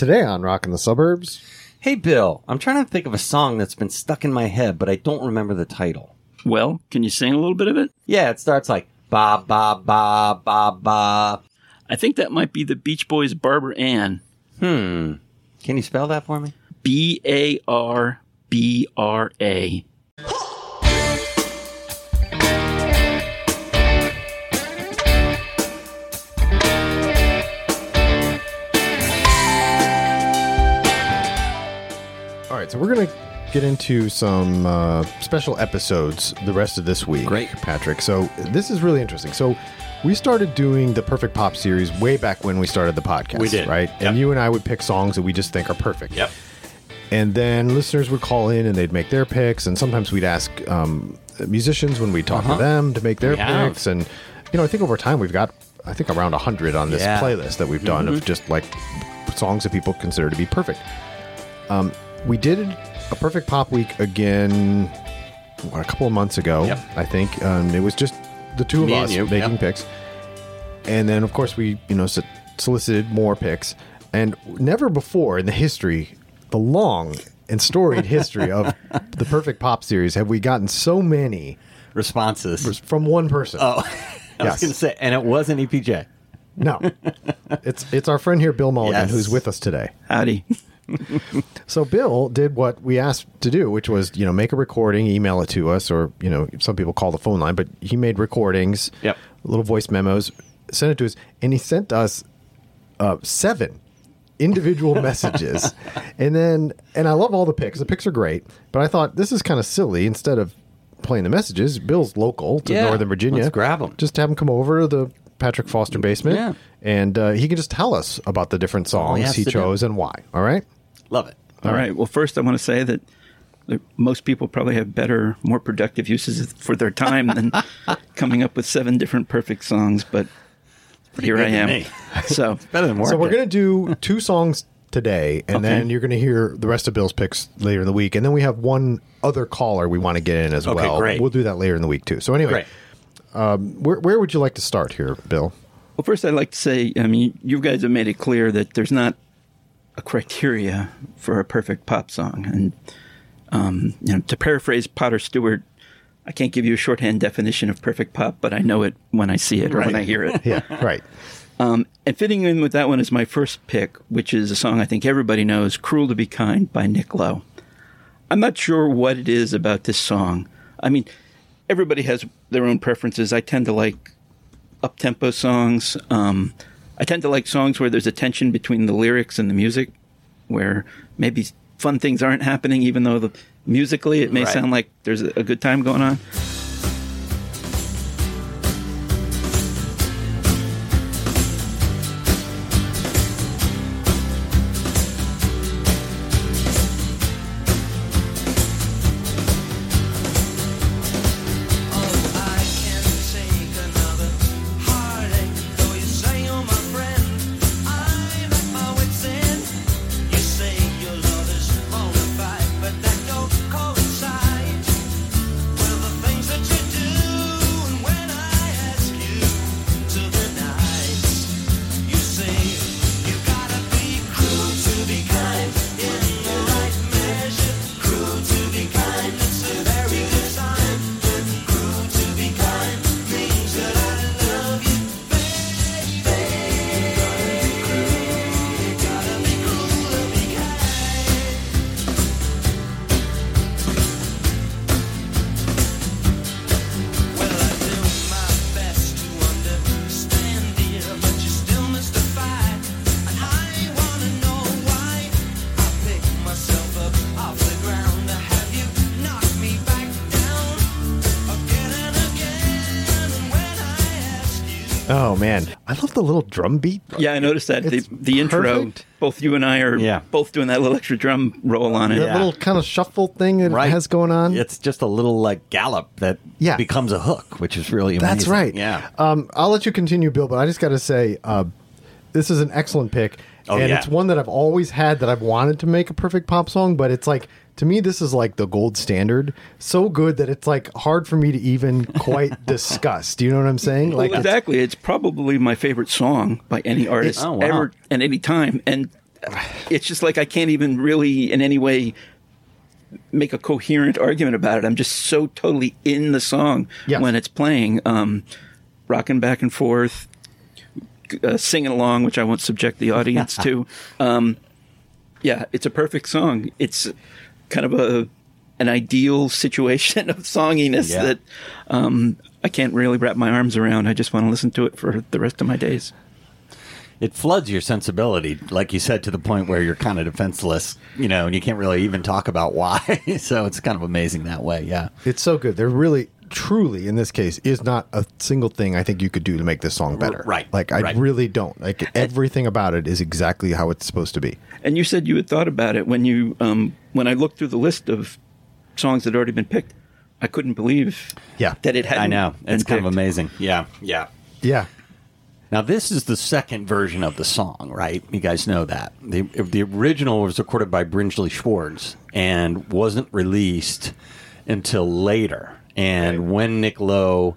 Today on Rockin' the Suburbs. Hey, Bill, I'm trying to think of a song that's been stuck in my head, but I don't remember the title. Well, can you sing a little bit of it? Yeah, it starts like, ba, ba, ba, ba, ba. I think that might be the Beach Boys' Barbara Ann. Can you spell that for me? Barbra. All right, so we're going to get into some special episodes the rest of this week. Great. Patrick. So this is really interesting. So we started doing the Perfect Pop series way back when we started the podcast. We did. Right? Yep. And you and I would pick songs that we just think are perfect. Yep. And then listeners would call in and they'd make their picks. And sometimes we'd ask musicians when we talk to them to make their picks. And, you know, I think over time we've got, I think, around 100 on this playlist that we've done of just like songs that people consider to be perfect. We did a Perfect Pop Week again a couple of months ago, I think. It was just the two of Me and us you, making picks. And then, of course, we solicited more picks. And never before in the history, the long and storied history of the Perfect Pop series, have we gotten so many responses from one person. Oh, I was going to say, and it wasn't EPJ. No. It's our friend here, Bill Mulligan, Yes. who's with us today. Howdy. So Bill did what we asked to do, which was, make a recording, email it to us, or, some people call the phone line, but he made recordings, little voice memos, sent it to us, and he sent us 7 individual messages. And I love all the picks. The picks are great, but I thought this is kind of silly. Instead of playing the messages, Bill's local to Northern Virginia. Let's grab him. Just have him come over to the Patrick Foster basement, and he can just tell us about the different songs he chose and why. All right? Love it. All right. Well, first I want to say that most people probably have better, more productive uses for their time than coming up with 7 different perfect songs, but here I am. So better than working. So we're going to do 2 songs today, and then you're going to hear the rest of Bill's picks later in the week, and then we have one other caller we want to get in as well. Great. We'll do that later in the week, too. So anyway, where would you like to start here, Bill? Well, first I'd like to say, you guys have made it clear that there's not a criteria for a perfect pop song. And, to paraphrase Potter Stewart, I can't give you a shorthand definition of perfect pop, but I know it when I see it or when I hear it. Yeah, right. And fitting in with that one is my first pick, which is a song I think everybody knows, Cruel to Be Kind by Nick Lowe. I'm not sure what it is about this song. I mean, everybody has their own preferences. I tend to like up-tempo songs. I tend to like songs where there's a tension between the lyrics and the music, where maybe fun things aren't happening, even though musically it may sound like there's a good time going on. Oh, man. I love the little drum beat. Yeah, I noticed that. The intro, perfect. both you and I are both doing that little extra drum roll on it. That little kind of shuffle thing that it has going on. It's just a little gallop that becomes a hook, which is really amazing. That's right. Yeah. I'll let you continue, Bill, but I just got to say, this is an excellent pick. It's one that I've always had that I've wanted to make a perfect pop song, but it's like, to me, this is like the gold standard. So good that it's like hard for me to even quite discuss. Do you know what I'm saying? Well, exactly. It's probably my favorite song by any artist ever and any time. And it's just like I can't even really in any way make a coherent argument about it. I'm just so totally in the song when it's playing, rocking back and forth, singing along, which I won't subject the audience to. Yeah, it's a perfect song. It's kind of an ideal situation of songiness that I can't really wrap my arms around. I just want to listen to it for the rest of my days. It floods your sensibility, like you said, to the point where you're kind of defenseless, and you can't really even talk about why. So it's kind of amazing that way, yeah. It's so good. There really, truly, in this case, is not a single thing I think you could do to make this song better. Right. Like, I really don't. Like, everything about it is exactly how it's supposed to be. And you said you had thought about it when you, when I looked through the list of songs that had already been picked. I couldn't believe that it hadn't. I know. It's kind of amazing. Yeah. Now, this is the second version of the song, right? You guys know that. The original was recorded by Brinsley Schwartz and wasn't released until later. And when Nick Lowe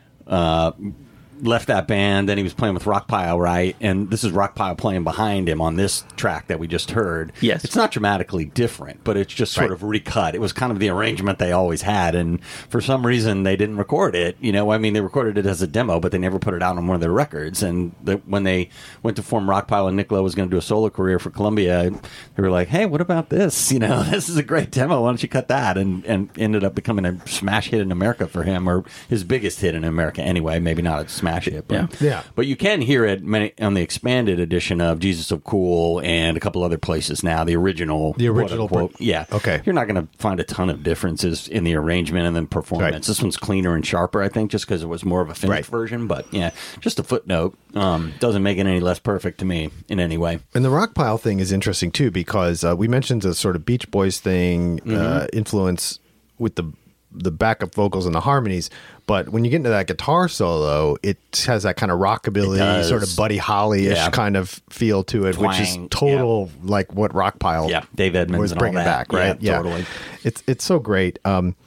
left that band, then he was playing with Rockpile, right? And this is Rockpile playing behind him on this track that we just heard. Yes. It's not dramatically different, but it's just sort of recut. It was kind of the arrangement they always had, and for some reason they didn't record it. They recorded it as a demo, but they never put it out on one of their records. And when they went to form Rockpile and Nick Lowe was going to do a solo career for Columbia, they were like, hey, what about this? This is a great demo. Why don't you cut that? And ended up becoming a smash hit in America for him, or his biggest hit in America anyway, maybe not a smash hit. But you can hear it on the expanded edition of Jesus of Cool and a couple other places now. The original, quote. Yeah. Okay. You're not going to find a ton of differences in the arrangement and then performance. Right. This one's cleaner and sharper, I think, just because it was more of a finished version. But yeah, just a footnote. Doesn't make it any less perfect to me in any way. And the Rockpile thing is interesting too, because we mentioned the sort of Beach Boys thing, influence with the backup vocals and the harmonies, but when you get into that guitar solo, it has that kind of rockabilly, sort of Buddy Holly-ish kind of feel to it, Twang, which is total like what Rockpile Dave Edmunds was bringing back, right? Yeah, totally. It's so great.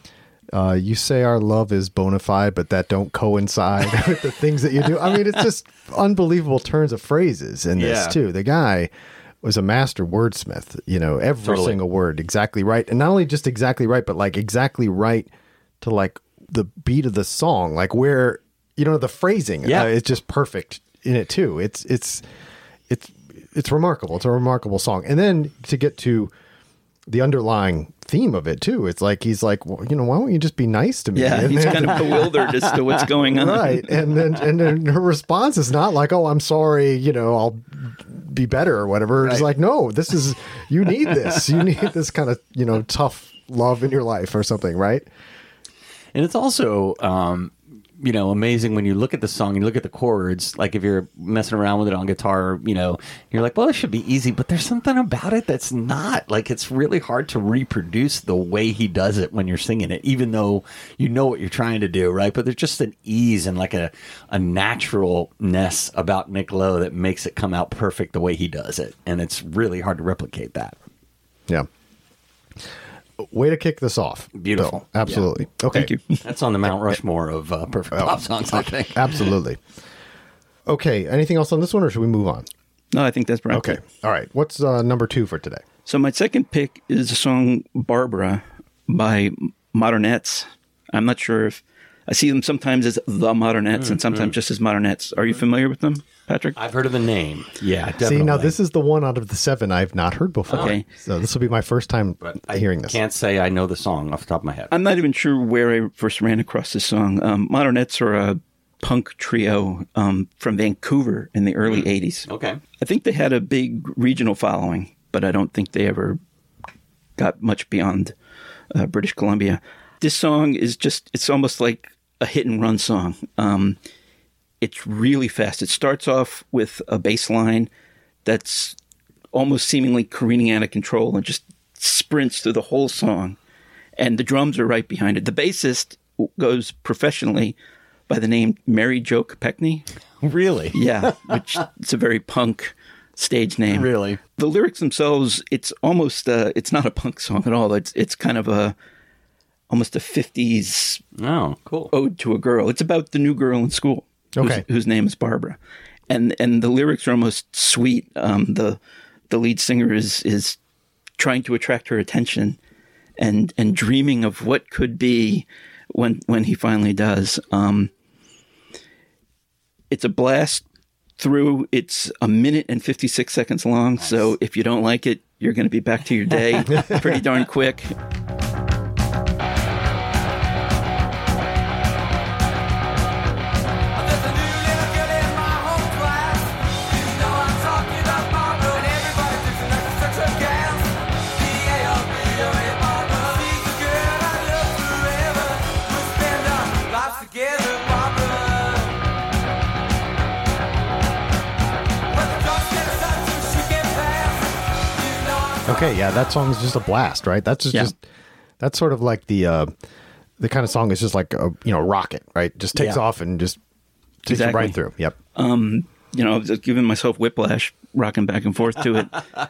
You say our love is bona fide, but that don't coincide with the things that you do. I mean, it's just unbelievable turns of phrases in this too. The guy was a master wordsmith, every single word exactly right. And not only just exactly right, but like exactly right to like the beat of the song, like where, the phrasing, it's just perfect in it too. It's remarkable. It's a remarkable song. And then to get to the underlying theme of it too, it's like, he's like, well, why don't you just be nice to me? Yeah. And he's kind of bewildered as to what's going on. Right. And then her response is not like, oh, I'm sorry, I'll be better or whatever. It's like, no, you need this. You need this kind of, tough love in your life or something. Right. And it's also, amazing when you look at the song and you look at the chords, like if you're messing around with it on guitar, you're like, well, it should be easy, but there's something about it that's not. Like, it's really hard to reproduce the way he does it when you're singing it, even though you know what you're trying to do, right? But there's just an ease and like a naturalness about Nick Lowe that makes it come out perfect the way he does it. And it's really hard to replicate that. Yeah. Way to kick this off. Beautiful. Bill. Absolutely. Yeah. Okay. Thank you. That's on the Mount Rushmore of perfect pop songs, I think. Absolutely. Okay. Anything else on this one, or should we move on? No, I think that's right. Okay. All right. What's number 2 for today? So my second pick is the song Barbara by Modernettes. I'm not sure if I see them sometimes as the Modernettes and sometimes just as Modernettes. Are you familiar with them, Patrick? I've heard of the name. Yeah, definitely. See, now this is the one out of the 7 I've not heard before. Okay. So this will be my first time hearing this. I can't say I know the song off the top of my head. I'm not even sure where I first ran across this song. Modernettes are a punk trio from Vancouver in the early 80s. Okay. I think they had a big regional following, but I don't think they ever got much beyond British Columbia. This song is it's almost like a hit and run song. It's really fast. It starts off with a bass line that's almost seemingly careening out of control and just sprints through the whole song. And the drums are right behind it. The bassist goes professionally by the name Mary Jo Kopechne. Really? Yeah, which it's a very punk stage name. Really? The lyrics themselves, it's almost, it's not a punk song at all. It's kind of almost a 50s ode to a girl. It's about the new girl in school. Okay. Whose name is Barbara. And the lyrics are almost sweet. The the lead singer is trying to attract her attention and dreaming of what could be when he finally does. It's a blast through. It's 1 minute and 56 seconds long. Nice. So if you don't like it, you're going to be back to your day pretty darn quick. Okay, yeah, that song is just a blast, right? That's just that's sort of like the kind of song is just like a rocket, right? Just takes off and just takes you right through. Yep. I was just giving myself whiplash, rocking back and forth to it.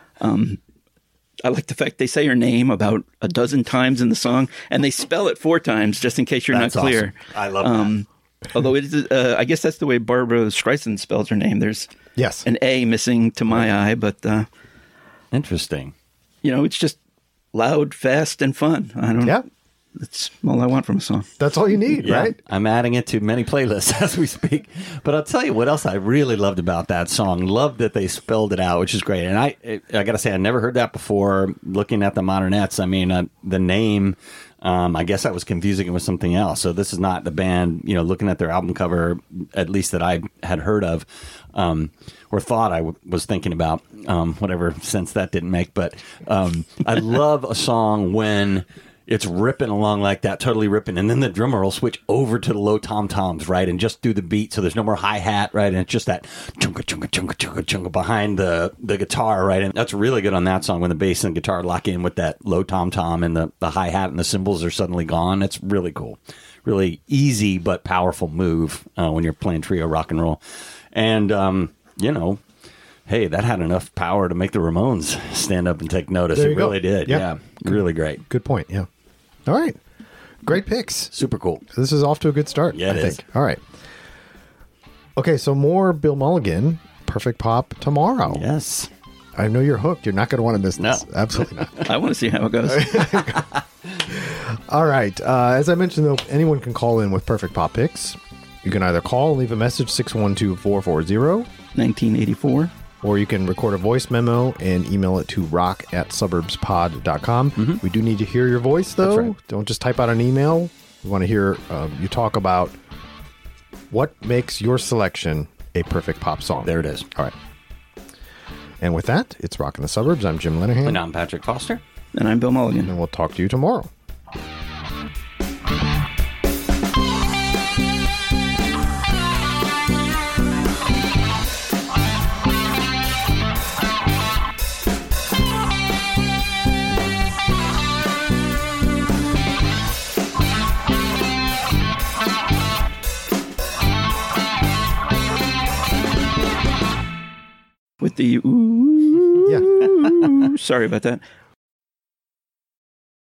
I like the fact they say her name about a dozen times in the song, and they spell it 4 times just in case you're not clear. Awesome. I love that. Although it is, I guess that's the way Barbara Streisand spells her name. There's an A missing to my eye, but interesting. It's just loud, fast, and fun. That's all I want from a song. That's all you need, right? I'm adding it to many playlists as we speak. But I'll tell you what else I really loved about that song. Loved that they spelled it out, which is great. And I got to say, I never heard that before. Looking at the Modernettes, I mean, the name, I guess I was confusing it with something else. So this is not the band, looking at their album cover, at least that I had heard of. Or thought I was thinking about, whatever sense that didn't make. But I love a song when it's ripping along like that, totally ripping, and then the drummer will switch over to the low tom-toms, right, and just do the beat, so there's no more hi-hat, right, and it's just that chunka, chunka, chunka, chunka, chunka behind the guitar, right, and that's really good on that song when the bass and the guitar lock in with that low tom-tom and the hi-hat and the cymbals are suddenly gone. It's really cool. Really easy but powerful move when you're playing trio rock and roll. And, hey, that had enough power to make the Ramones stand up and take notice. It really did. Yeah. Really great. Good point. Yeah. All right. Great picks. Super cool. So this is off to a good start, I think. All right. Okay, so more Bill Mulligan, Perfect Pop tomorrow. Yes. I know you're hooked. You're not going to want to miss this. No. Absolutely not. I want to see how it goes. All right. As I mentioned, though, anyone can call in with Perfect Pop picks. You can either call and leave a message, 612-440-1984. Or you can record a voice memo and email it to rock@suburbspod.com. Mm-hmm. We do need to hear your voice, though. That's right. Don't just type out an email. We want to hear you talk about what makes your selection a perfect pop song. There it is. All right. And with that, it's Rock in the Suburbs. I'm Jim Lenahan. And I'm Patrick Foster. And I'm Bill Mulligan. And we'll talk to you tomorrow. With the ooh, yeah. Sorry about that.